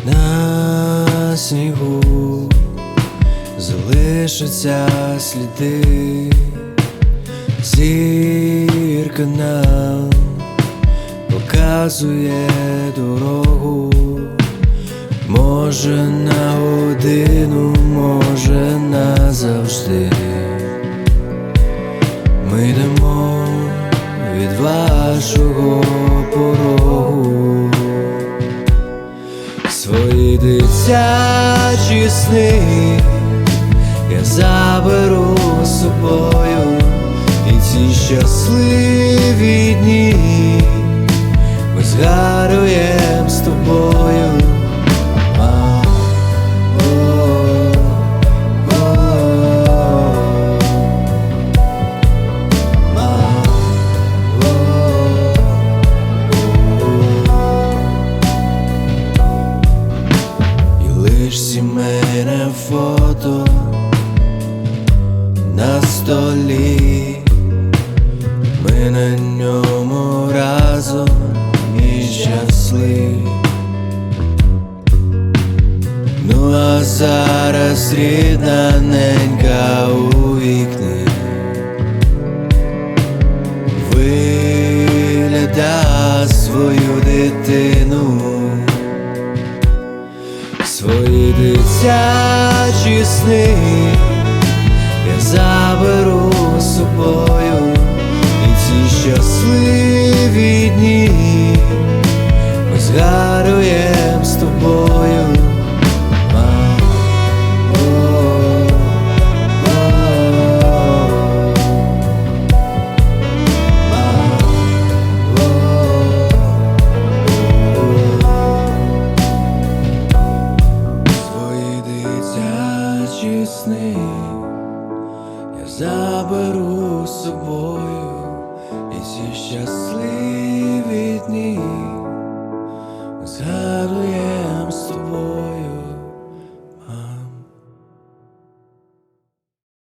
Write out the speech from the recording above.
На снігу залишаться сліди, зірка нам показує дорогу. Може на годину, може назавжди. Ми йдемо від вашого порогу. Свої дитячі сни я заберу з собою, і ці щасливі дні ми згадуєм з тобою. Сімейне фото на столі, ми на ньому разом і щасливі. Ну а зараз рідна ненька у вікні вигляда свою дитину. Свої дитячі сни я заберу з собою, і ці щасливі дні ми згадуєм з тобою. Сни я заберу з собою, і ці щасливі